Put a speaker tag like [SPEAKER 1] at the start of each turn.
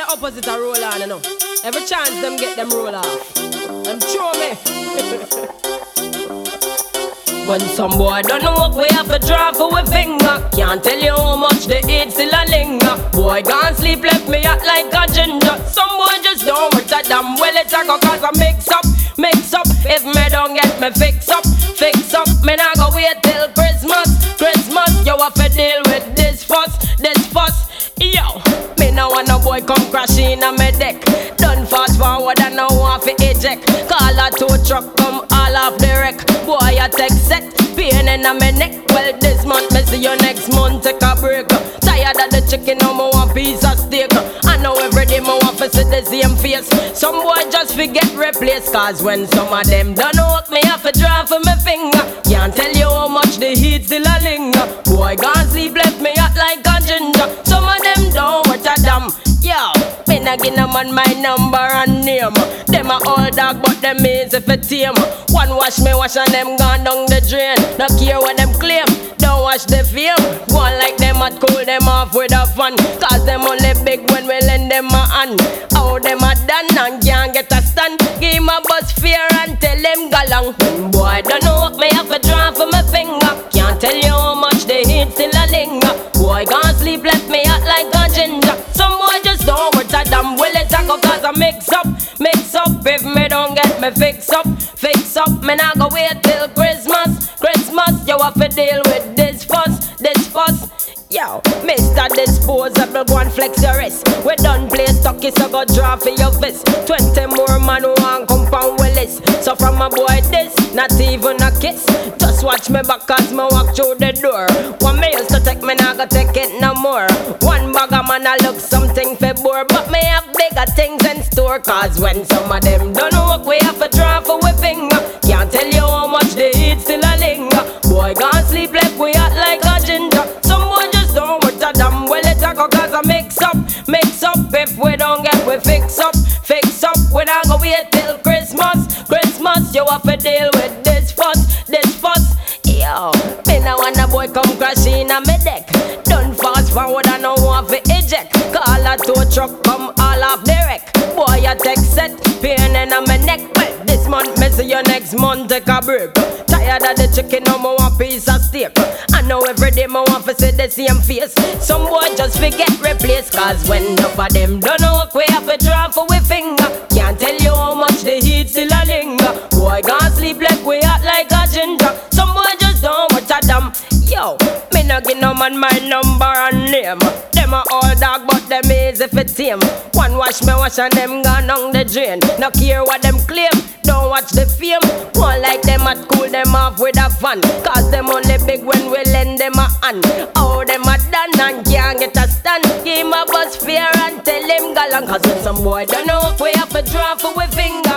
[SPEAKER 1] opposite a roll on, you know. Every chance them get them roll off. Them throw me. When some boy don't know what we have to draw for a finger, can't tell you how much the heat still a linger. Boy can't sleep, left me out like a ginger. Some boy just don't want a damn well it's a go cause I mix up. If me don't get me fix up. Me not go wait till Christmas. You have to deal with this fuss. Yo, me no want no boy come crashing on me deck. Done fast forward and no want fi eject. Call a tow truck come all off the wreck. Boy I take set, pain in a me neck. Well this month me see you next month take a break. Tired of the chicken no more one piece of steak. I know every day me want fi see the same face. Some boy just forget replace. Cause when some of them don't know me have to draw for me finger. Can't tell you how much the heat still a linger. Boy gone sleep left me out like a ginger. Some of them don't want a damn. Yo, me nah give no man my number and name. Them a old dog but them easy for tame. One wash me wash and them gone down the drain. No care what them claim, don't watch the fame. One like them at cool them off with a fun. Cause them only big when we lend them a hand. How them a done and can't get a stand. Give him a bus fear and tell them go long. Boy don't know what me have to draw for my finger. Can't tell you how much the heat still a linger. Boy can't sleep left me out like a ginger. Some boy just don't want a damn well it's a go cause I mix up. If me don't get me fix up. Me not go wait till Christmas. You have to deal with this fuss. Yo, Mr. Disposable, go and flex your wrist. We done play stocky, so go draw for your fist. 20 more man who want compound Willis. So from a boy this, not even a kiss. Just watch me back as me walk through the door. One me used to take, me not go take it no more. One bag of man I look something for bore. But me have bigger things in store. Cause when some of them don't know what we have to draw for we finger. Can't tell you how much the heat still a linger. Boy can't sleep left we out like a ginger. Some boy just don't want a damn well it's a go cause I mix up. If we don't get we fix up. We not go wait till Christmas. You have to deal with this fuss. Yo, me no want a boy come crashing on me deck. Done fast forward and no want to eject. Call a tow truck come all off the wreck. Boy I take set, pain in a me neck. Well this month me see you next month take a break. Tired of the chicken no more one piece of steak. I know every day me want to see the same face. Some boy just forget replace. Cause when enough of them don't know what we have to draw for we finger. Can't tell you how much the heat still a linger. Boy can't sleep like we out like a ginger. Some boy just don't watch a damn. Yo, me no give no man my number and name. Them a old dog but them easy for tame. One wash me wash and them gone down the drain. No care what them claim, don't watch the fame. One like them at cool them off with a fun. Cause them only big when we lend them a hand. Oh them a done and can't get a stand. Give him a bus fear and tell him go long. Cause when some boy don't know if we have to draw for we finger.